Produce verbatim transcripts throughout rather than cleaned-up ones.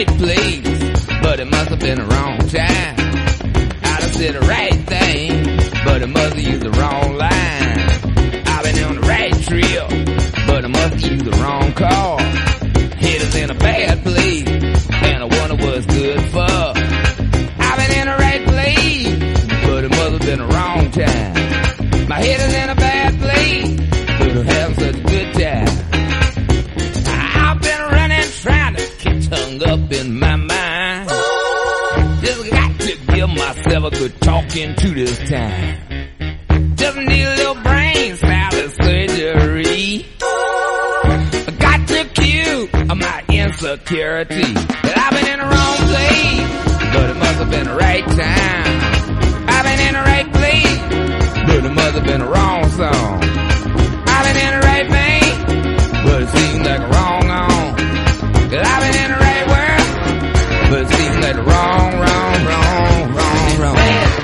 right place, but it must have been the wrong time. I done said the right thing, but it must have used the wrong line. I've been on the right trail, but I must have used the wrong car. Headers in a bad place, and I wonder what's good for. I've been in the right place, but it must have been the wrong time. My head is in a bad place, but I'm having such a good time. I've been running, trying to get hung up in my mind. Just got to give myself a good talking to this time. Just need a little brain salad surgery. I got to cure my insecurity. That I've been in the wrong place, but it must have been the right time. I've been in the right place, but it must have been the wrong song. I've been in the right vein, but it seems like a wrong on. That I've been in the right world, but it seems like the wrong, wrong, wrong, wrong, wrong.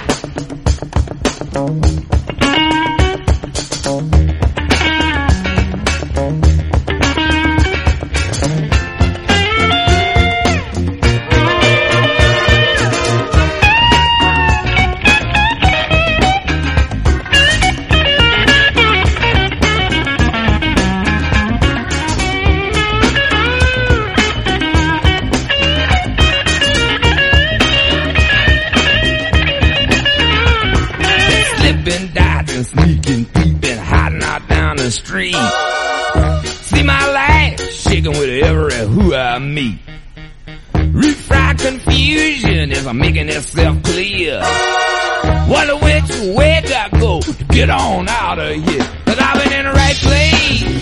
Slipping, dodging, sneaking, peeping, hiding out down the street. See my life shaking with every who I meet. Refried confusion as I'm making itself clear. Wonder which way I go to get on out of here. Cause I've been in the right place,